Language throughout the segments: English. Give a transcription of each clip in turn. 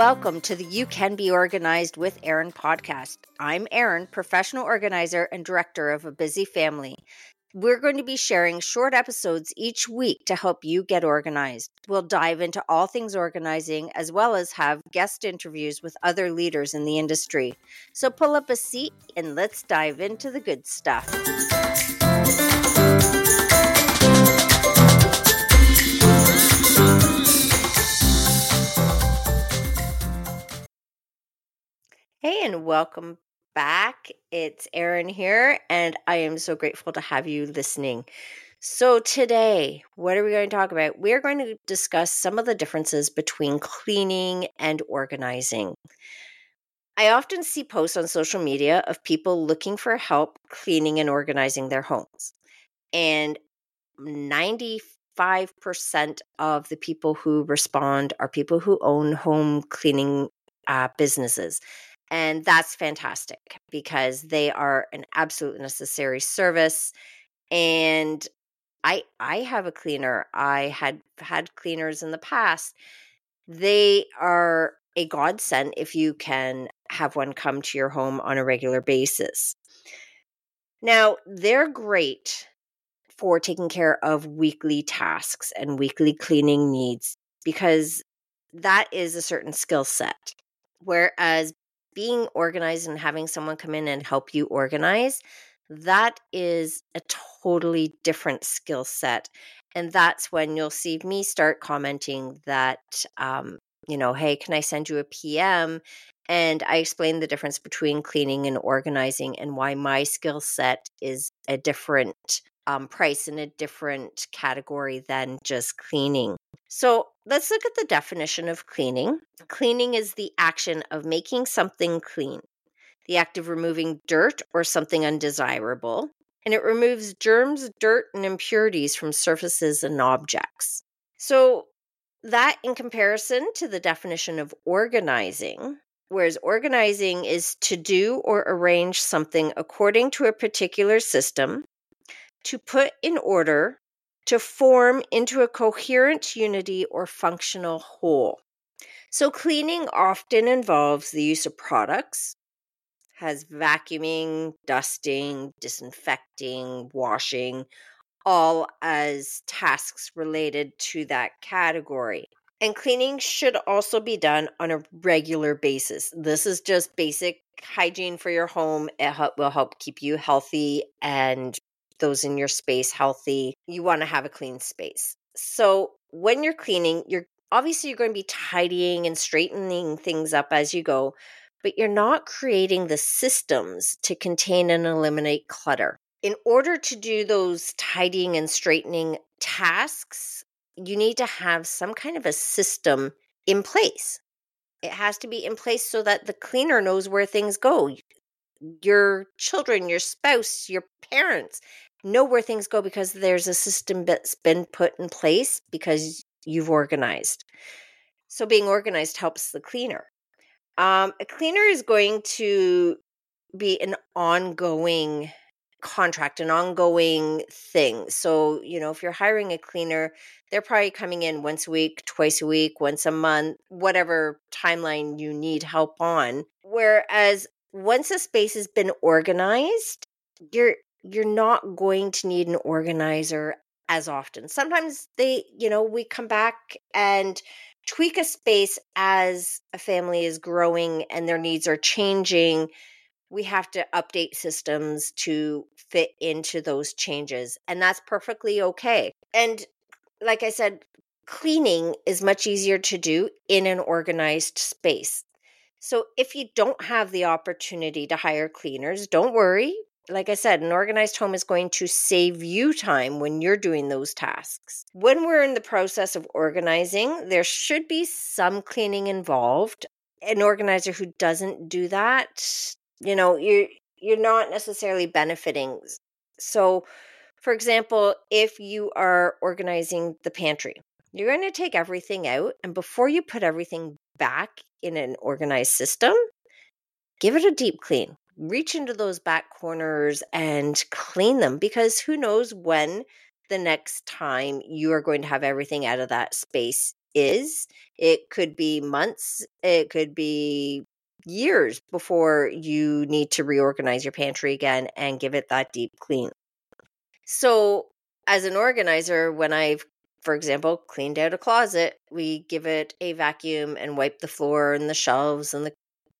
welcome to the You Can Be Organized with Erin podcast. I'm Erin, professional organizer and director of a busy family. We're going to be sharing short episodes each week to help you get organized. We'll dive into all things organizing as well as have guest interviews with other leaders in the industry. So pull up a seat and let's dive into the good stuff. Hey, and welcome back. It's Erin here, and I am so grateful to have you listening. So today, what are we going to talk about? We're going to discuss some of the differences between cleaning and organizing. I often see posts on social media of people looking for help cleaning and organizing their homes. And 95% of the people who respond are people who own home cleaning businesses. And that's fantastic because they are an absolute necessary service. And I have a cleaner. I had cleaners in the past. They are a godsend if you can have one come to your home on a regular basis. Now, they're great for taking care of weekly tasks and weekly cleaning needs because that is a certain skill set. Whereas being organized and having someone come in and help you organize, that is a totally different skill set. And that's when you'll see me start commenting that, hey, can I send you a PM? And I explain the difference between cleaning and organizing and why my skill set is a different price in a different category than just cleaning. So let's look at the definition of cleaning. Cleaning is the action of making something clean, the act of removing dirt or something undesirable, and it removes germs, dirt, and impurities from surfaces and objects. So that in comparison to the definition of organizing, whereas organizing is to do or arrange something according to a particular system, to put in order, to form into a coherent unity or functional whole. So cleaning often involves the use of products, has vacuuming, dusting, disinfecting, washing, all as tasks related to that category. And cleaning should also be done on a regular basis. This is just basic hygiene for your home. It will help keep you healthy and those in your space healthy. You want to have a clean space. So when you're cleaning, you're going to be tidying and straightening things up as you go, but you're not creating the systems to contain and eliminate clutter. In order to do those tidying and straightening tasks, you need to have some kind of a system in place. It has to be in place so that the cleaner knows where things go. Your children, your spouse, your parents know where things go because there's a system that's been put in place because you've organized. So being organized helps the cleaner. A cleaner is going to be an ongoing contract, an ongoing thing. So, if you're hiring a cleaner, they're probably coming in once a week, twice a week, once a month, whatever timeline you need help on. Whereas once a space has been organized, you're not going to need an organizer as often. Sometimes we come back and tweak a space as a family is growing and their needs are changing. We have to update systems to fit into those changes, and that's perfectly okay. And like I said, cleaning is much easier to do in an organized space. So if you don't have the opportunity to hire cleaners, don't worry. Like I said, an organized home is going to save you time when you're doing those tasks. When we're in the process of organizing, there should be some cleaning involved. An organizer who doesn't do that, you're not necessarily benefiting. So, for example, if you are organizing the pantry, you're going to take everything out, and before you put everything back in an organized system, give it a deep clean. Reach into those back corners and clean them, because who knows when the next time you are going to have everything out of that space is. It could be months, it could be years before you need to reorganize your pantry again and give it that deep clean. So, as an organizer, when I've, for example, cleaned out a closet, we give it a vacuum and wipe the floor and the shelves and the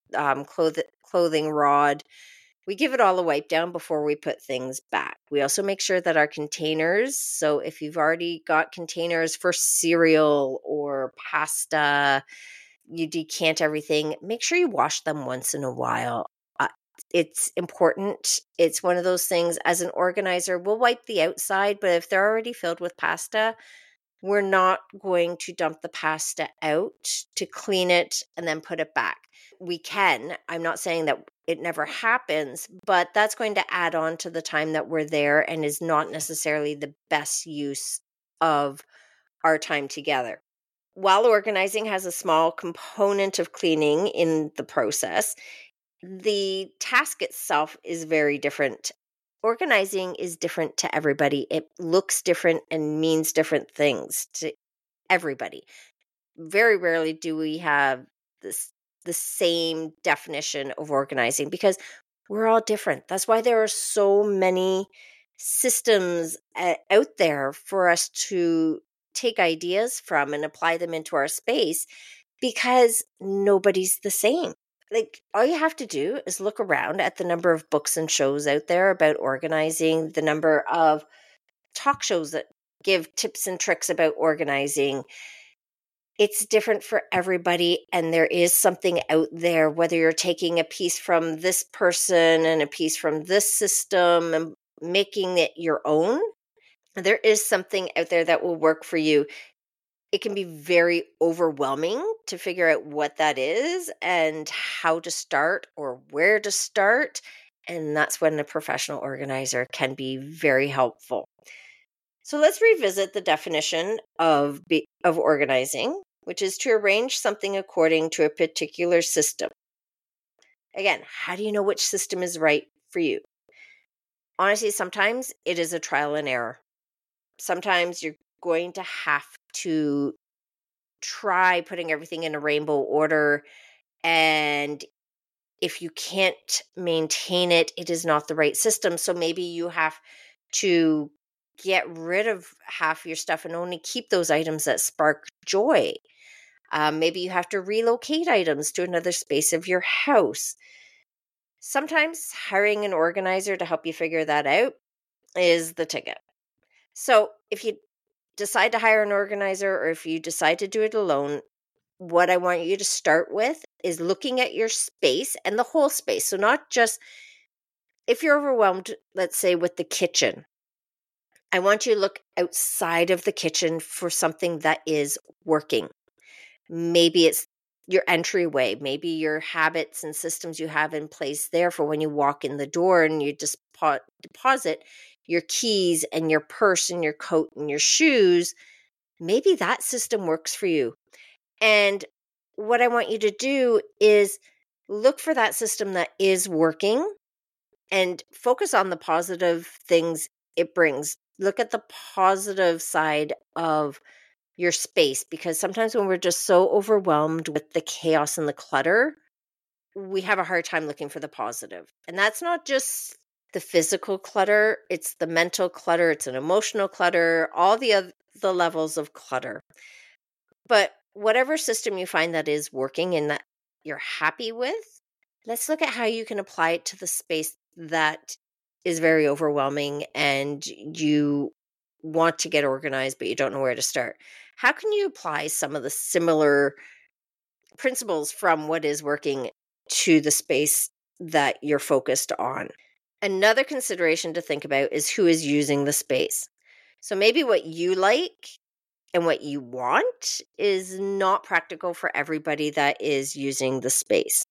clothing rod. We give it all a wipe down before we put things back. We also make sure that our containers, so if you've already got containers for cereal or pasta, you decant everything, make sure you wash them once in a while. It's important. It's one of those things as an organizer, we'll wipe the outside, but if they're already filled with pasta, we're not going to dump the pasta out to clean it and then put it back. We can. I'm not saying that it never happens, but that's going to add on to the time that we're there and is not necessarily the best use of our time together. While organizing has a small component of cleaning in the process, the task itself is very different. Organizing is different to everybody. It looks different and means different things to everybody. Very rarely do we have the same definition of organizing because we're all different. That's why there are so many systems out there for us to take ideas from and apply them into our space because nobody's the same. Like, all you have to do is look around at the number of books and shows out there about organizing, the number of talk shows that give tips and tricks about organizing. It's different for everybody, and there is something out there, whether you're taking a piece from this person and a piece from this system and making it your own. There is something out there that will work for you. It can be very overwhelming to figure out what that is and how to start or where to start. And that's when a professional organizer can be very helpful. So let's revisit the definition of organizing, which is to arrange something according to a particular system. Again, how do you know which system is right for you? Honestly, sometimes it is a trial and error. Sometimes you're going to have to try putting everything in a rainbow order, and if you can't maintain it, it is not the right system. So maybe you have to get rid of half your stuff and only keep those items that spark joy. Maybe you have to relocate items to another space of your house. Sometimes hiring an organizer to help you figure that out is the ticket. So if you decide to hire an organizer or if you decide to do it alone, what I want you to start with is looking at your space and the whole space. So not just if you're overwhelmed, let's say with the kitchen, I want you to look outside of the kitchen for something that is working. Maybe it's your entryway, maybe your habits and systems you have in place there for when you walk in the door and you just deposit your keys and your purse and your coat and your shoes. Maybe that system works for you. And what I want you to do is look for that system that is working and focus on the positive things it brings. Look at the positive side of your space, because sometimes when we're just so overwhelmed with the chaos and the clutter, we have a hard time looking for the positive. And that's not just the physical clutter, it's the mental clutter, it's an emotional clutter, all the levels of clutter. But whatever system you find that is working and that you're happy with, let's look at how you can apply it to the space that is very overwhelming and you want to get organized, but you don't know where to start. How can you apply some of the similar principles from what is working to the space that you're focused on? Another consideration to think about is who is using the space. So maybe what you like and what you want is not practical for everybody that is using the space.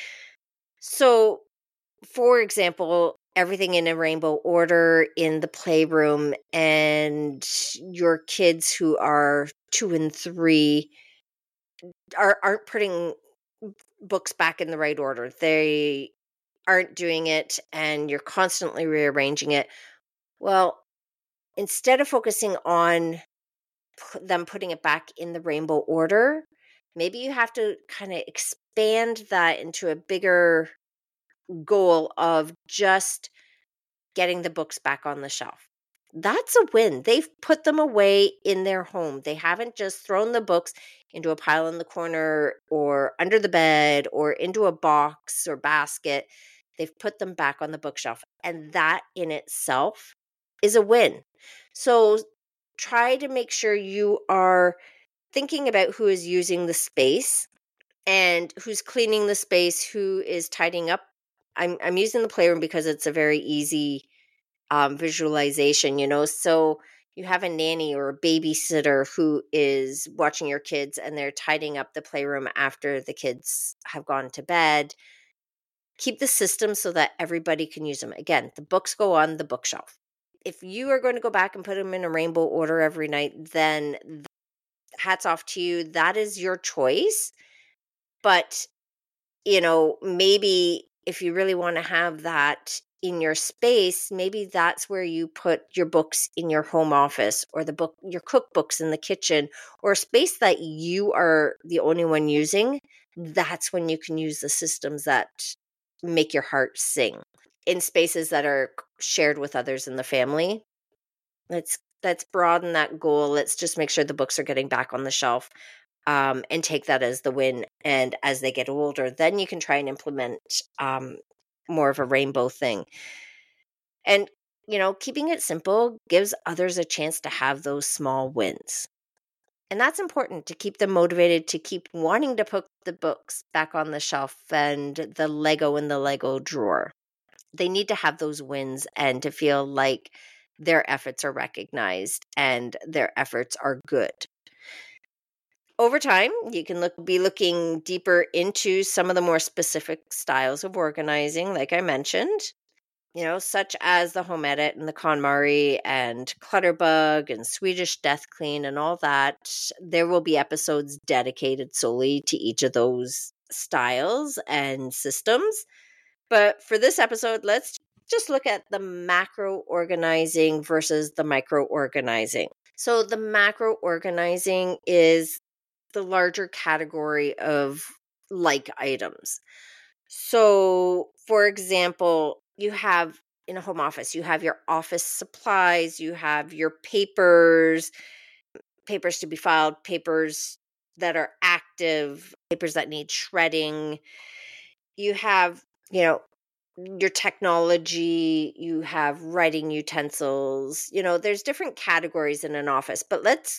So, for example, everything in a rainbow order in the playroom, and your kids who are 2 and 3 aren't putting books back in the right order. They aren't doing it, and you're constantly rearranging it. Well, instead of focusing on them putting it back in the rainbow order, maybe you have to kind of expand that into a bigger goal of just getting the books back on the shelf. That's a win. They've put them away in their home. They haven't just thrown the books into a pile in the corner or under the bed or into a box or basket. They've put them back on the bookshelf. And that in itself is a win. So try to make sure you are thinking about who is using the space and who's cleaning the space, who is tidying up. I'm using the playroom because it's a very easy visualization, so you have a nanny or a babysitter who is watching your kids and they're tidying up the playroom after the kids have gone to bed. Keep the system so that everybody can use them. Again, the books go on the bookshelf. If you are going to go back and put them in a rainbow order every night, then hats off to you. That is your choice. But, maybe if you really want to have that in your space, maybe that's where you put your books in your home office or your cookbooks in the kitchen or a space that you are the only one using. That's when you can use the systems that make your heart sing. In spaces that are shared with others in the family, let's broaden that goal. Let's just make sure the books are getting back on the shelf. And take that as the win. And as they get older, then you can try and implement more of a rainbow thing. And, keeping it simple gives others a chance to have those small wins. And that's important to keep them motivated to keep wanting to put the books back on the shelf and the Lego in the Lego drawer. They need to have those wins and to feel like their efforts are recognized and their efforts are good. Over time, you can be looking deeper into some of the more specific styles of organizing, like I mentioned, such as the Home Edit and the KonMari and Clutterbug and Swedish Death Clean and all that. There will be episodes dedicated solely to each of those styles and systems. But for this episode, let's just look at the macro organizing versus the micro organizing. So the macro organizing is the larger category of like items. So, for example, you have in a home office, you have your office supplies, you have your papers to be filed, papers that are active, papers that need shredding. You have, your technology, you have writing utensils. There's different categories in an office, but let's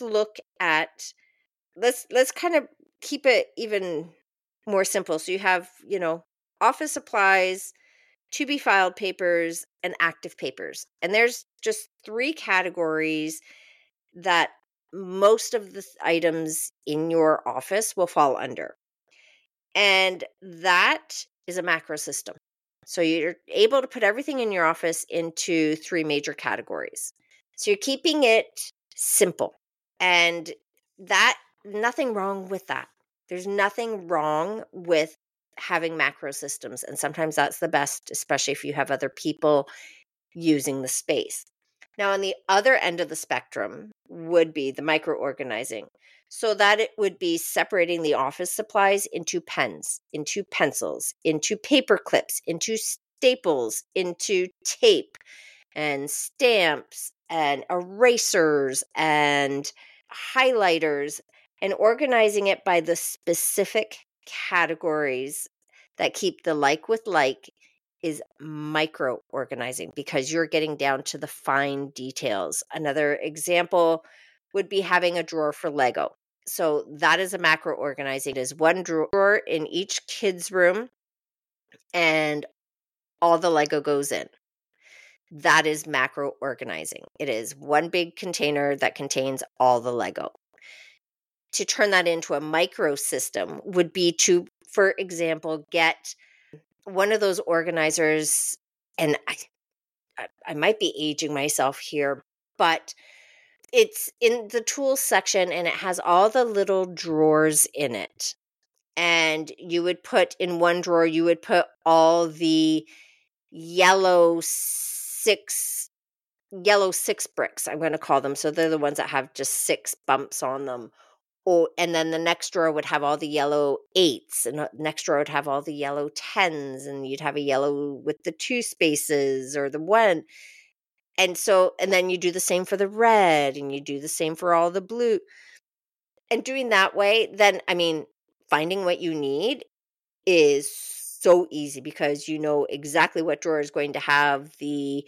kind of keep it even more simple. So you have, office supplies, to be filed papers, and active papers. And there's just 3 categories that most of the items in your office will fall under. And that is a macro system. So you're able to put everything in your office into 3 major categories. So you're keeping it simple. And that nothing wrong with that. There's nothing wrong with having macro systems. And sometimes that's the best, especially if you have other people using the space. Now, on the other end of the spectrum would be the micro organizing. So that it would be separating the office supplies into pens, into pencils, into paper clips, into staples, into tape and stamps and erasers and highlighters, and organizing it by the specific categories that keep the like with like is micro organizing because you're getting down to the fine details. Another example would be having a drawer for Lego. So that is a macro organizing. It is one drawer in each kid's room and all the Lego goes in. That is macro organizing. It is one big container that contains all the Lego. To turn that into a micro system would be to, for example, get one of those organizers, and I might be aging myself here, but it's in the tools section and it has all the little drawers in it. And you would put in one drawer, you would put all the yellow 6 yellow 6 bricks, I'm going to call them. So they're the ones that have just 6 bumps on them. Oh, and then the next drawer would have all the yellow 8s, and the next drawer would have all the yellow 10s, and you'd have a yellow with the 2 spaces or the 1. And then you do the same for the red, and you do the same for all the blue. And doing that way, then, finding what you need is so easy because you know exactly what drawer is going to have the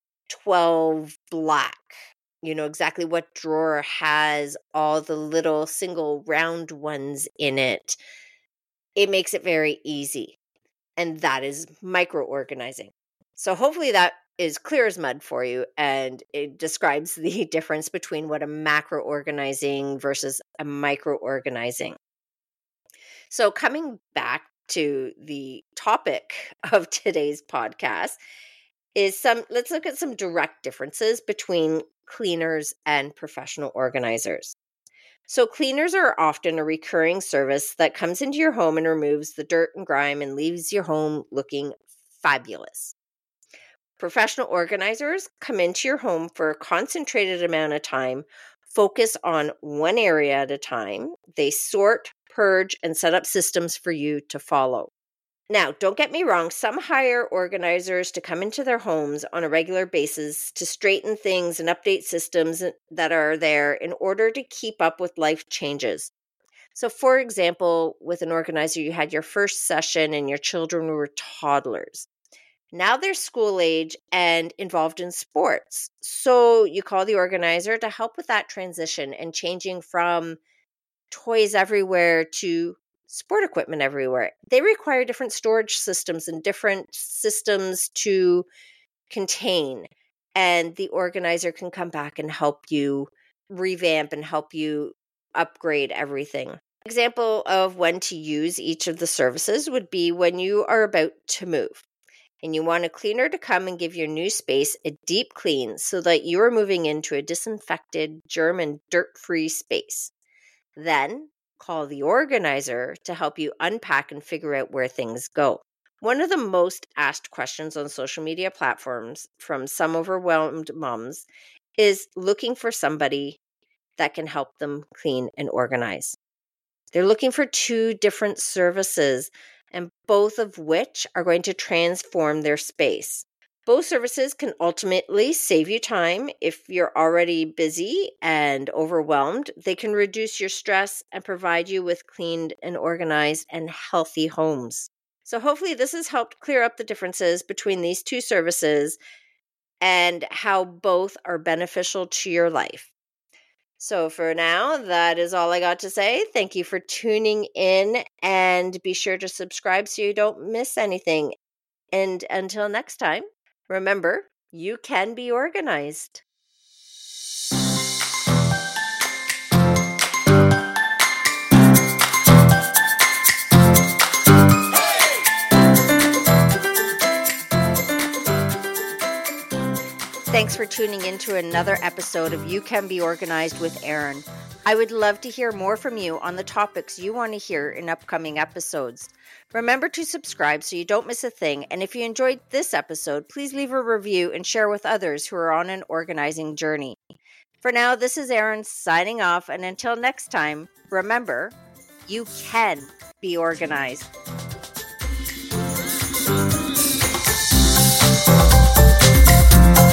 12 black. You know exactly what drawer has all the little single round ones in it. It makes it very easy. And that is micro organizing. So hopefully that is clear as mud for you, and it describes the difference between what a macro organizing versus a micro organizing. So coming back to the topic of today's podcast let's look at some direct differences between cleaners and professional organizers. So cleaners are often a recurring service that comes into your home and removes the dirt and grime and leaves your home looking fabulous. Professional organizers come into your home for a concentrated amount of time, focus on one area at a time. They sort, purge, and set up systems for you to follow. Now, don't get me wrong, some hire organizers to come into their homes on a regular basis to straighten things and update systems that are there in order to keep up with life changes. So, for example, with an organizer, you had your first session and your children were toddlers. Now they're school age and involved in sports. So, you call the organizer to help with that transition and changing from toys everywhere to sport equipment everywhere. They require different storage systems and different systems to contain. And the organizer can come back and help you revamp and help you upgrade everything. Example of when to use each of the services would be when you are about to move and you want a cleaner to come and give your new space a deep clean so that you are moving into a disinfected, germ and dirt-free space. Then call the organizer to help you unpack and figure out where things go. One of the most asked questions on social media platforms from some overwhelmed moms is looking for somebody that can help them clean and organize. They're looking for 2 different services, and both of which are going to transform their space. Both services can ultimately save you time. If you're already busy and overwhelmed, they can reduce your stress and provide you with cleaned and organized and healthy homes. So hopefully this has helped clear up the differences between these 2 services and how both are beneficial to your life. So for now, that is all I got to say. Thank you for tuning in, and be sure to subscribe so you don't miss anything. And until next time, remember, you can be organized. Thanks for tuning in to another episode of You Can Be Organized with Erin. I would love to hear more from you on the topics you want to hear in upcoming episodes. Remember to subscribe so you don't miss a thing. And if you enjoyed this episode, please leave a review and share with others who are on an organizing journey. For now, this is Erin signing off. And until next time, remember, you can be organized.